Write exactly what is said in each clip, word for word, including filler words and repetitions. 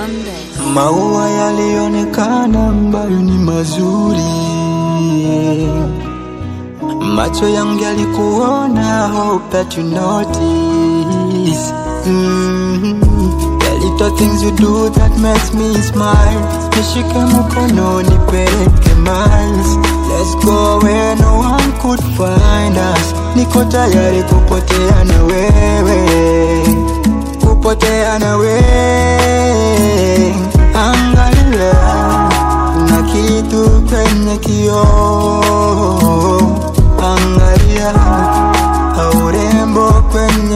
Sunday. Maua yalionekana ambayo ni mazuri, macho yangu yalikuona, hope that you notice. mm-hmm. The little things you do that makes me smile. Nishike mkono nipeleke miles. Let's go where no one could find us. Niko tayari kupotea na wewe, kupotea na wewe. Angalia, kuna kitu kwenye kioo. Angalia, urembo kwenye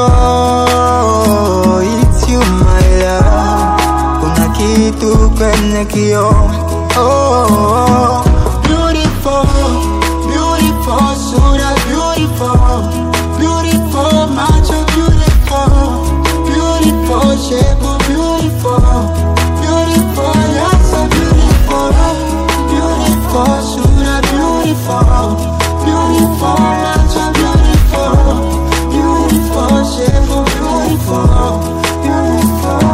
kioo. It's you my love. Kuna kitu kwenye kioo. Oh, beautiful, beautiful, sura beautiful, beautiful, macho beautiful, beautiful, shape beautiful, beautiful, you're so beautiful, beautiful, sura beautiful, beautiful, macho beautiful, beautiful, shape beautiful, beautiful.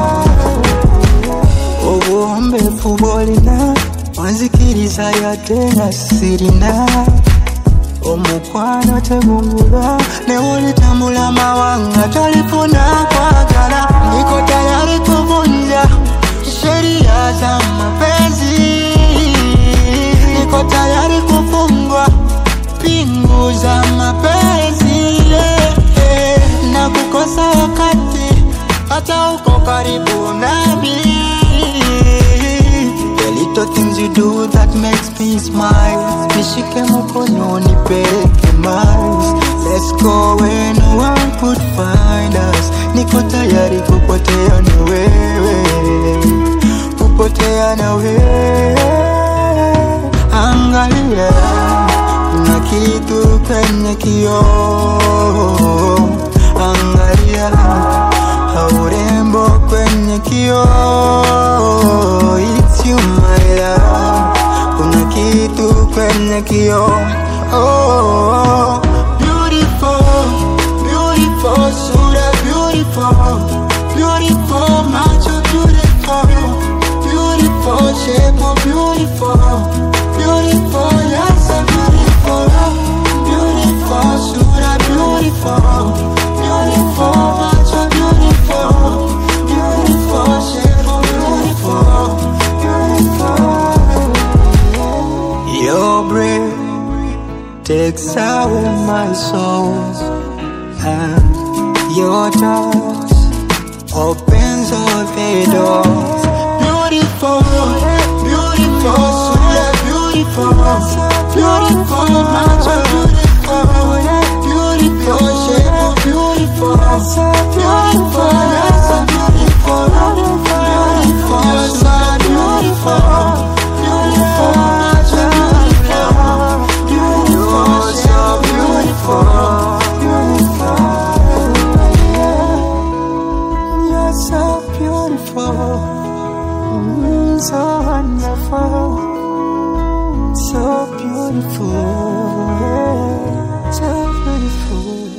Obombe fubolina wanzikiriza ya tena sirina. Omukwano tegungula newolitambula mawanga talifuna kwagala. Niko tayari kuvunja sheria za mapenzi. Niko tayari kufungwa pingu za mapenzi, yeah, yeah. Na kukosa wakati hata uko karibu nami. The little things you do that makes me smile. Nishike mkono nipeleke miles. Let's go where no one could find us. Niko tayari kupotea na wewe, kupotea na wewe. Angalia, kuna kitu kwenye kioo. Angalia, urembo kwenye kioo. It's you my love. Kuna kitu kwenye kioo. Oh, beautiful, beautiful, sura beautiful, beautiful, macho beautiful, beautiful, shape beautiful, beautiful, you're so beautiful, beautiful, sura beautiful, beautiful, macho beautiful, beautiful, shape beautiful, beautiful. Your breath takes away my soul, and your touch opens all the doors. Beautiful, beautiful, sura beautiful, beautiful, macho beautiful, beautiful, shape beautiful, beautiful, you're so beautiful, beautiful, sura beautiful, beautiful, macho beautiful, beautiful, so beautiful, beautiful. You're so beautiful, mm, so wonderful, so beautiful, yeah, so beautiful.